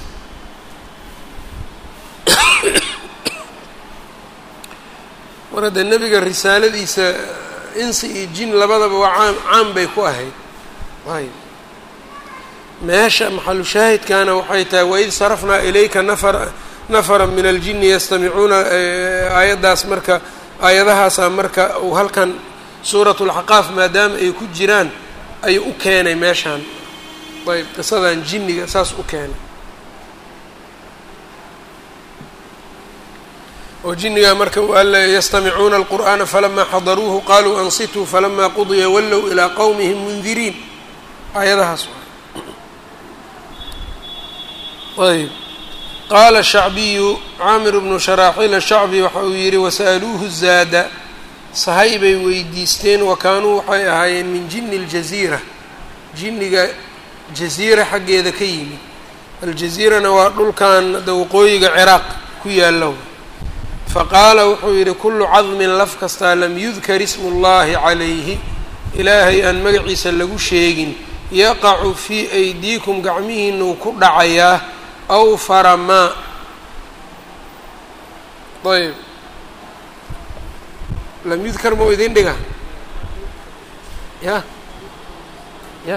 mar hadda nebiga risaaladiisa insi iyo jin labadaba waa caam caam bay ku ahayd ayb meesha maxalu shaahidkaana waxay tahay waid sarafnaa ilayka nafar nafara min aljini yastamicuuna aayaddaas marka aayadahaasaa marka uu halkan suuratu lxaqaaf maadaama ay ku jiraan ayuu u keenay meeshaan ayb qisadan jinniga saas u keenay oo jinnigaa marka yastamicuuna alqur'aana falamaa xadaruuhu qaluu ansituu falamaa qudiya wallow ilaa qowmihim mundiriin aayadahaas ayb qaala shacbiyu caamir bnu sharaaxiil ashacbi waxa uu yidhi wasa'aluuhu zaada sahay bay weydiisteen wa kaanuu waxay ahaayeen min jini اljaziira jinniga jaziira xaggeeda ka yimid aljaziirana waa dhulkan da waqooyiga ciraaq ku yaalla faqaala wuxuu yidhi kullu cadmin laf kastaa lam yudkar ismu اllahi calayhi ilaahay aan magaciisa lagu sheegin yaqacu fii aydiikum gacmihiinuu ku dhacayaa aw faramaa ayb lam yudkar mau idin dhiga ya ya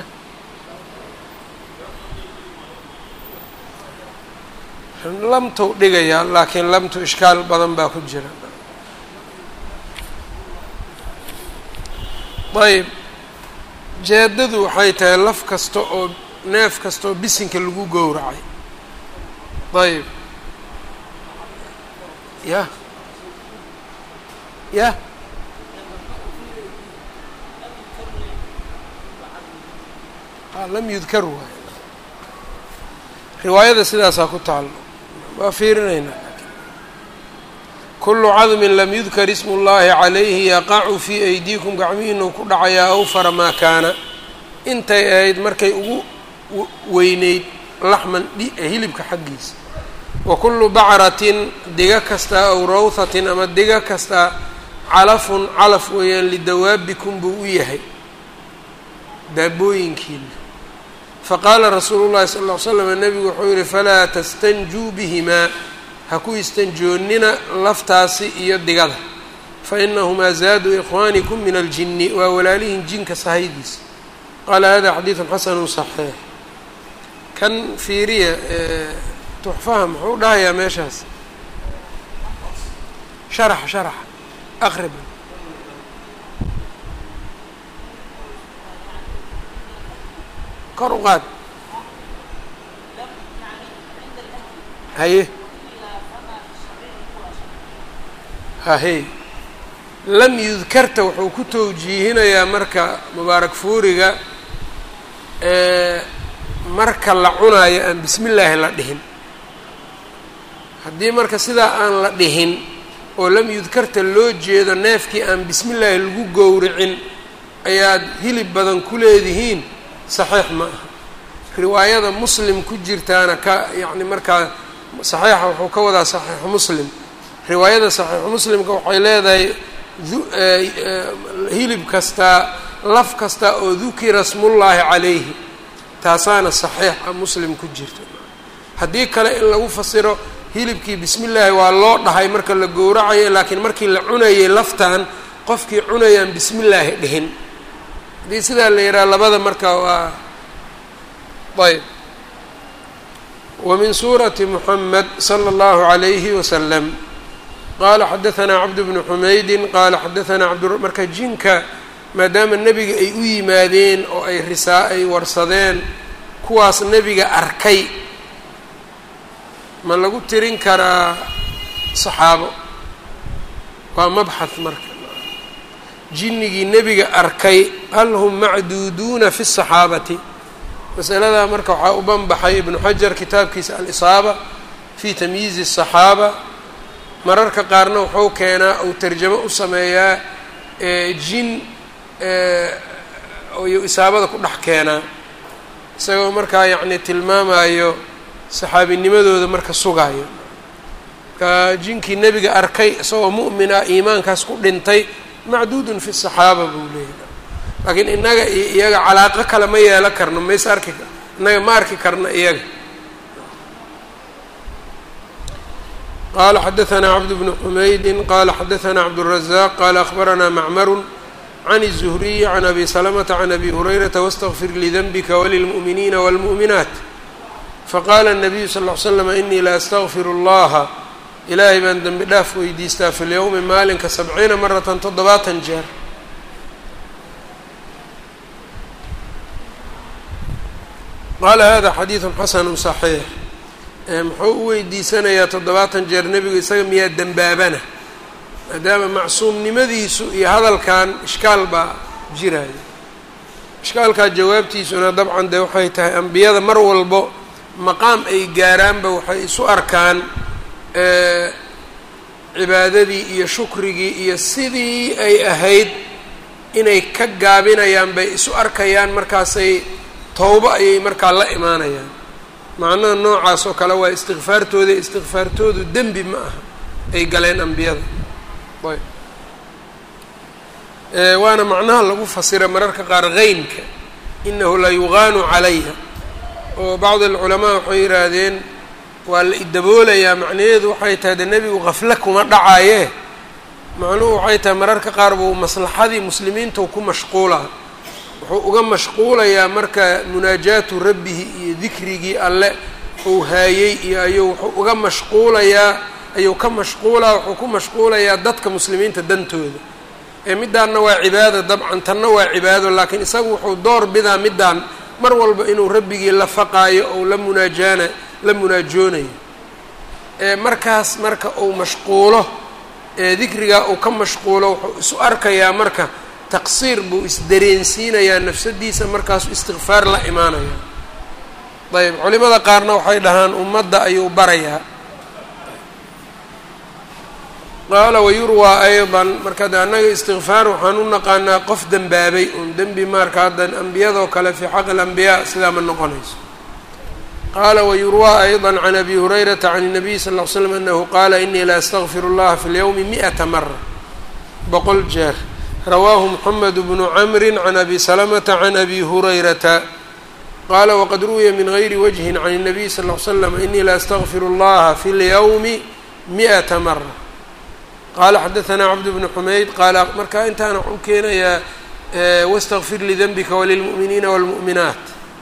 lamtuu dhigayaa laakiin lamtu ishkaal badan baa ku jira ayb jeedadu waxay tahay laf kasta oo neef kasta oo bisinka lagu gowracay ayb ya ya lam yudkar waay riwaayada sidaasaa ku taalo waa fiirinaynaa kulu cadmin lam yudkar ismu اllahi calayhi yaqacu fii aydiikum gacmihiinuu ku dhacayaa awfara maa kaana intay ahayd markay ugu weyneyd laxman hilibka xaggiisa wa kullu bacratin diga kastaa aw rawhatin ama diga kastaa calafun calaf weeyaan lidawaabikum buu u yahay daabooyinkiina faqaala rasuulu llahi sala ll ly slam nebigu wuxuu yihi falaa tastanjuu bihimaa ha ku istanjoonina laftaasi iyo digada fa inahumaa zaadu ikhwaanikum min aljinni waa walaalihin jinka sahaydiisa qaala hada xadiidun xasanu صaxiix kan fiiriya tuxfaha muxuu dhahayaa meeshaas sharax sharax aqrib kor u qaad haye hahey lam yudkarta wuxuu ku tawjiihinayaa marka mubaarak fuuriga marka la cunaayo aan bismi illaahi la dhihin haddii marka sidaa aan la dhihin oo lam yudkarta loo jeedo neefkii aan bismi illaahi lagu gowricin ayaad hilib badan ku leedihiin saxiix ma aha. riwaayada muslim ku jirtaana ka yacni markaa saxiixa wuxuu ka wadaa saxiixu muslim. riwaayada saxiixu muslimka waxay leedahay hilib kastaa laf kasta oo dukira smullaahi calayhi, taasaana saxiixa muslim ku jirta. haddii kale in lagu fasiro hilibkii bismi illaahi waa loo dhahay marka la gowracayo, laakiin markii la cunayay laftan qofkii cunayaan bismi illaahi dhihin, haddii sidaa la yidhaha labada marka waa ayb. wa min suurati muxamed sala allahu calayhi wasalam qaala xadahanaa cabd bnu xumaydin qaala xadahanaa cabd marka jinka maadaama nebiga ay u yimaadeen oo ay risaa ay warsadeen kuwaas nebiga arkay ma lagu tirin karaa saxaabo? waa mabxath marka. jinnigii nebiga arkay hal hum macduuduuna fi الصaxaabati? masaladaa marka waxaa u banbaxay ibnu xajar kitaabkiisa alisaaba fi tamyiizi الصaxaaba. mararka qaarna wuxuu keenaa ou tarjamo u sameeyaa jin iyo isaabada ku dhex keenaa isagoo markaa yacni tilmaamayo saxaabinimadooda marka sugaayo. marka jinkii nebiga arkay isagoo mu'mina iimaankaas ku dhintay macduudun fi saxaaba buu leeyahay, laakiin innaga iyo iyaga calaaqo kale ma yeelan karno, mays arki innaga ma arki karna iyaga. qaala xadahanaa cabd bnu xumaydin qaala xadahanaa cabdالrazaaq qaala akhbaranaa macmaru can الzuhriyi can abi salamata can abi hurayrata wاstagfir lidanbika walilmu'miniina wاlmu'minaat. faqaala الnabiyu sal ll ly slam inii la astagfir اllaha ilaahay baan dembi dhaaf weydiistaa fi lyowmi maalinka sabciina maratan toddobaatan jeer. qaala hada xadiidu xasanu صaxiix. muxuu u weydiisanayaa toddobaatan jeer nebigu isaga miyaa dembaabana? maadaama macsuumnimadiisu iyo hadalkan ishkaal baa jiraya. ishkaalkaa jawaabtiisuna dabcan dee waxay tahay ambiyada mar walbo maqaam ay gaaraanba waxay isu arkaan cibaadadii iyo shukrigii iyo sidii ay ahayd inay ka gaabinayaan bay isu arkayaan, markaasay towbo ayay markaa la imaanayaan. macnaha noocaas oo kale waa istikfaartooda istikfaartoodu dembi ma aha ay galeen ambiyada. ayb waana macnaha lagu fasira mararka qaar qeynka inahu la yugaanu calayha, oo bacdi alculamaa waxay yidhaahdeen waa la idaboolayaa. macnaheedu waxay tahay de nebigu qafle kuma dhacaaye, macnuhu waxay tahay mararka qaar buu maslaxadii muslimiinta ku mashquulaa, wuxuu uga mashquulayaa marka munaajaatu rabbihi iyo dikrigii alle uu haayey iyo ayuu wuxuu uga mashquulayaa ayuu ka mashquulaa wuxuu ku mashquulayaa dadka muslimiinta dantooda. ee middaanna waa cibaado dabcan, tanna waa cibaado, laakiin isagu wuxuu door bidaa middaan mar walba inuu rabbigii la faqaayo ou la munaajaana la munaajoonayo. ee markaas marka uu mashquulo ee dikrigaa uu ka mashquulo wuxuu isu arkayaa marka taqsiir buu isdareensiinayaa nafsadiisa, markaasuu istikfaar la imaanaya. ayb culimada qaarna waxay dhahaan ummadda ayuu barayaa. qaala wayurwaa aydan marka de annaga istikfaar waxaan u naqaanaa qof dembaabay un dembi marka haddan ambiyadoo kale fii xaqi alambiyaa sidaa ma noqonayso. qaala wayurwaa ayضa can abi hurayrata can الnabiy sal ll ly slam anahu qaala inii la astagfir اllaha fi اlyowmi miئata mara, boqol jeer. rawaahu mxamed bnu camri can abi salamata can abi hurayrata qaala waqad ruwiya min gayri wajhi can الnabiy sal ll ly slam inii la astagfir اllaha fi اlyowmi miئata mara. qaala xadahanaa cabd bnu xumayd qaala markaa intaana waxuu keenayaa wاstagfir lidanbika walilmu'miniina wاlmu'minaat.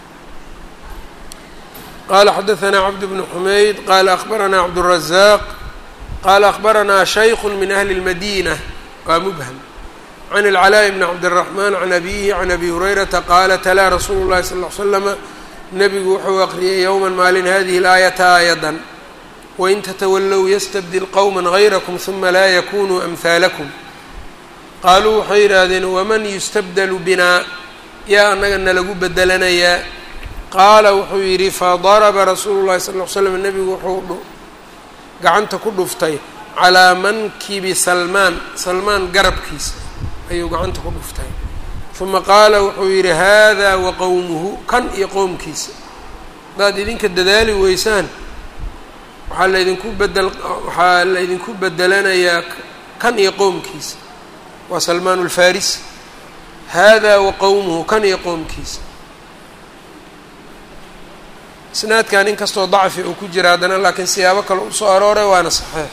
qaala xadahanaa cabd bnu xumayd qaala akhbaranaa cabdالrazaaq qaala akhbaranaa shayku min ahli اlmadina waa mubham can اlcalaaءi bni cabdالraxmaan can abihi can abi hurayrata qaala talaa rasuulu llahi sal ll ly slama nebigu wuxuu aqriyay yowman maalin hadihi اlaayata aayadan wain tatawallow yastabdil qowma gayrakum huma laa yakunuu amhaalakum. qaaluu waxay yidhaahdeen waman yustabdalu binaa yaa annaga nalagu bedelanayaa? qaala wuxuu yidhi fadaraba rasuulu llahi sal ll ly slam nebigu wuxuu gacanta ku dhuftay calaa mankibi salmaan salmaan garabkiisa ayuu gacanta ku dhuftay uma qaala wuxuu yidhi haadaa wa qowmuhu kan iyo qowmkiisa haddaad idinka dadaali weysaan waxaa laydinku bedel waxaa laydinku bedelanayaa kan iyo qowmkiisa waa salmaan ulfarisi haadaa wa qowmuhu kan iyo qowmkiisa isnaadkan in kastoo dacfi uu ku jira haddana laakiin siyaabo kale usoo arooray waana saxiix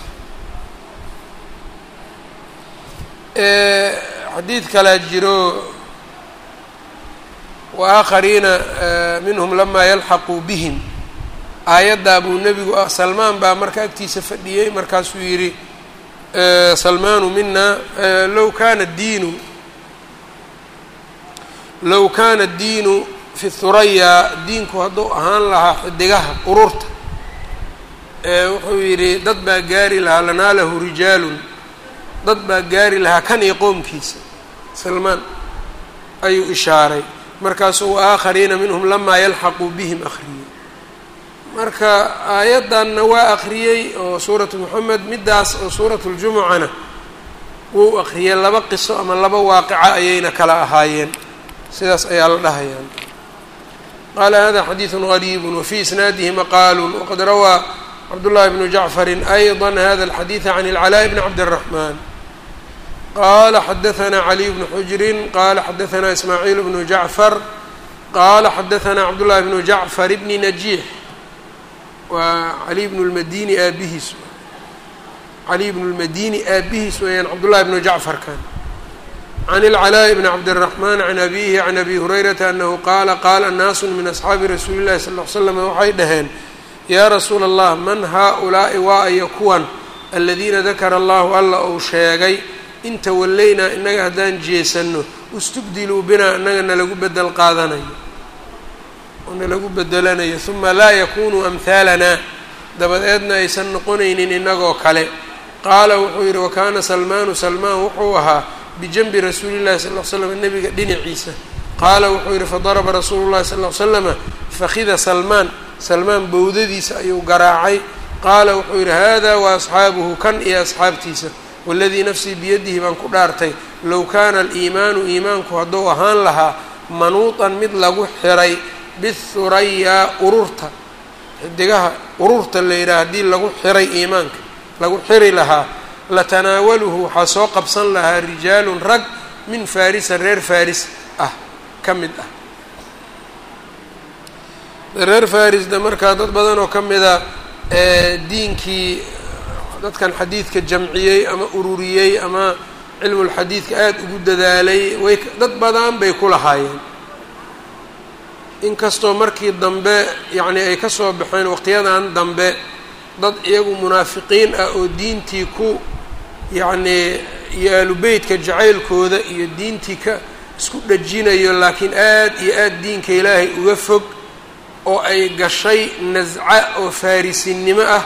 xadiid kalaa jiro waaaakhariina minhum lamaa yalxaquu bihim aayaddaa buu nebigu ah salmaan baa marka agtiisa fadhiyey markaasuu yidhi salmaanu mina low kaana diinu low kaana diinu fi thuraya diinku hadduu ahaan lahaa xidigaha ururta wuxuu yidhi dad baa gaari lahaa lanaalahu rijaalun dad baa gaari lahaa kan iyo qoomkiisa salmaan ayuu ishaaray markaasuu waaaakhariina minhum lamaa yalxaquu bihim akhriyey marka aayaddanna waa akhriyey oo suuratu moxamed middaas oo suuratu ljumucana wuu akhriyey laba qiso ama laba waaqica ayayna kala ahaayeen sidaas ayaa la dhahayaan qaala hada xadiidu gariibu wafii isnaadihi maqaalun waqad rawaa cabdullahi bnu jacfarin ayضa hada alxadiida can اlcalaaء bni cabdالraxman qala xadaثna caliy bnu xujrin qala xadaثna ismaaciil bnu jacfar qala xadaثna cabdullahi bnu jacfar bni najiix waa caliy bnu lmadini aabihiis caliy bnu lmadini aabihiis weeyaan cabdullahi bnu jacfar kan can اlcalaaءi bni cabdالraxman can abihi can abi hurayrata anahu qaala qaala naasu min asxaabi rasuuli llahi sal ll ly slam waxay dhaheen yaa rasuula allah man haa-ulaa'i waa aya kuwan aladiina dakara allahu alla uu sheegay in tawallaynaa innaga haddaan jeesanno istubdiluu binaa innaga nalagu bedel qaadanayo oo nalagu bedelanayo uma laa yakunuu amhaalanaa dabadeedna aysan noqonaynin innagoo kale qaala wuxuu yidhi wakaana salmaanu salmaan wuxuu ahaa bijanbi rasuuli llahi sal l slam nebiga dhinaciisa qaala wuxuu yidhi fadaraba rasuulu llahi sal l slama fakhida salmaan salmaan bowdadiisa ayuu garaacay qaala wuxuu yidhi hada wa asxaabuhu kan iyo asxaabtiisa waladii nafsii biyadihi baan ku dhaartay low kaana aliimaanu iimaanku hadduu ahaan lahaa manuutan mid lagu xiray bihurayaa ururta xidigaha ururta la yidhaha haddii lagu xiray iimaanka lagu xiri lahaa latanaawaluhu waxaa soo qabsan lahaa rijaalun rag min farisa reer faris ah ka mid ah reer farisda markaa dad badan oo ka mida diinkii dadkan xadiidka jamciyey ama ururiyey ama cilmulxadiidka aada ugu dadaalay way dad badan bay ku lahaayeen inkastoo markii dambe yacni ay ka soo baxeen waqtiyadan dambe dad iyagu munaafiqiin ah oo diintii ku yacnii iyo aalubeytka jacaylkooda iyo diintii ka isku dhajinayo laakiin aad iyo aada diinka ilaahay uga fog oo ay gashay nasca oo faarisinimo ah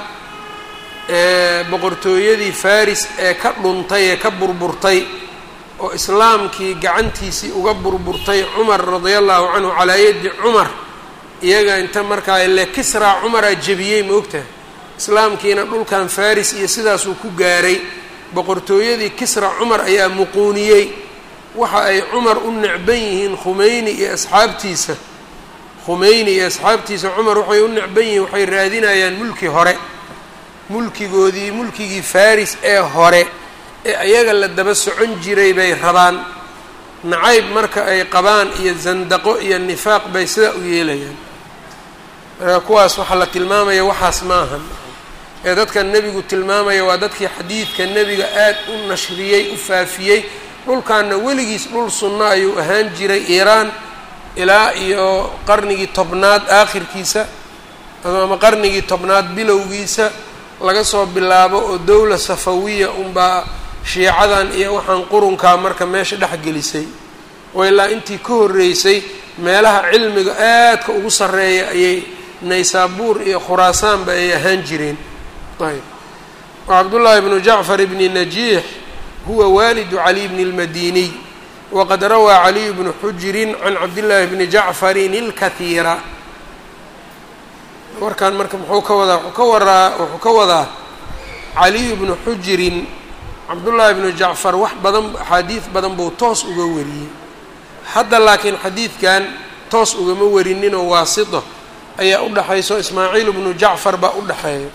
boqortooyadii faris ee ka dhuntay ee ka burburtay oo islaamkii gacantiisii uga burburtay cumar radia allahu canhu calaa yadi cumar iyaga inta markaa ile kisraa cumaraa jebiyey ma ogtahay islaamkiina dhulkan faris iyo sidaasuu ku gaaray boqortooyadii kisra cumar ayaa muquuniyey waxa ay cumar u necban yihiin khumeyni iyo asxaabtiisa khumeyni iyo asxaabtiisa cumar waxay u necban yihiin waxay raadinayaan mulki hore mulkigoodii mulkigii faris ee hore ee ayaga la daba socon jiray bay rabaan nacayb marka ay qabaan iyo zandaqo iyo nifaaq bay sidaa u yeelayaan marka kuwaas waxaa la tilmaamaya waxaas maahan ee dadkan nebigu tilmaamaya waa dadkii xadiidka nebiga aad u nashriyey u faafiyey dhulkaana weligiis dhul sunno ayuu ahaan jiray iiraan ilaa iyo qarnigii tobnaad aakhirkiisa ama qarnigii tobnaad bilowgiisa laga soo bilaabo oo dowla safawiya unbaa shiicadan iyo waxaan qurunkaa marka meesha dhex gelisay oo ilaa intii ka horreysay meelaha cilmiga aadka ugu sarreeya ayay naysaabuur iyo khuraasaanba ay ahaan jireen ayb wa cabdullaahi bnu jacfar bni najiix huwa waalidu caliy bni اlmadiniy waqad rawaa caliy bnu xujirin can cabdillaahi bni jacfarin ilkahiira warkan marka muxuu ka wadaa wuxuu ka waraa wuxuu ka wadaa caliy bnu xujirin cabdullaahi bnu jacfar wax badan axaadiid badan buu toos uga wariyey. hadda laakiin xadiidkan toos ugama warininoo waasito ayaa u dhaxayso ismaaciil bnu jacfar baa u dhaxeeya.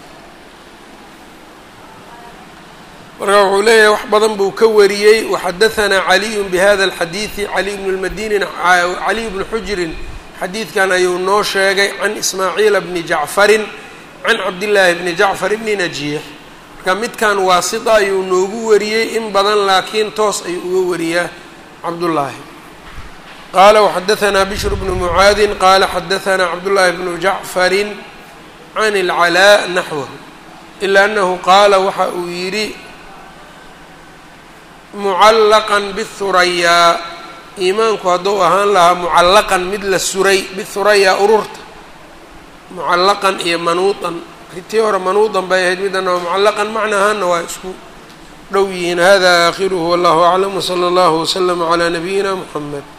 marka wuxuu leeyahay wax badan buu ka wariyey. waxadahanaa caliyun bihada alxadiidi caliy bnu lmadinin caliy bnu xujirin xadiidkan ayuu noo sheegay can ismaaciila bni jacfarin can cabdillaahi bni jacfar bni najiix. marka midkan waasita ayuu noogu wariyey in badan laakiin toos ayuu uga wariyaa cabdullaahi. qaala waxadahanaa bishr bnu mucaadin qaala xadahanaa cabdullaahi bnu jacfarin can ilcalaa naxwahu ilaa annahu qaala waxa uu yidhi mucallaqan bihurayaa iimaanku hadduu ahaan lahaa mucallaqan mid la suray bihurayaa ururta mucallaqan iyo manuudan tii hore manuudan bay ahayd midana waa mucallaqan macna ahaanna waa isku dhow yihiin. hada aakhiruhu wallahu aclam wsala allahu waslama calaa nabiyina muxamed.